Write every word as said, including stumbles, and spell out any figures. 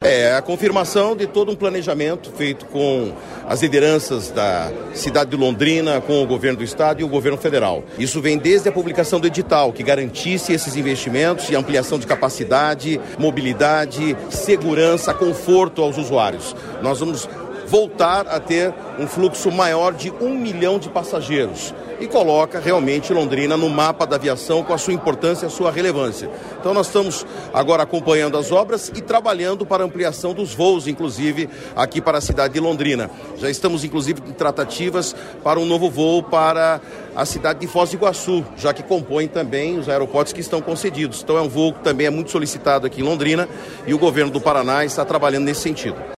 É a confirmação de todo um planejamento feito com as lideranças da cidade de Londrina, com o governo do estado e o governo federal. Isso vem desde a publicação do edital, que garantisse esses investimentos e ampliação de capacidade, mobilidade, segurança, conforto aos usuários. Nós vamos voltar a ter um fluxo maior de um milhão de passageiros e coloca realmente Londrina no mapa da aviação com a sua importância e a sua relevância. Então nós estamos agora acompanhando as obras e trabalhando para a ampliação dos voos, inclusive aqui para a cidade de Londrina. Já estamos inclusive em tratativas para um novo voo para a cidade de Foz do Iguaçu, já que compõe também os aeroportos que estão concedidos. Então é um voo que também é muito solicitado aqui em Londrina e o governo do Paraná está trabalhando nesse sentido.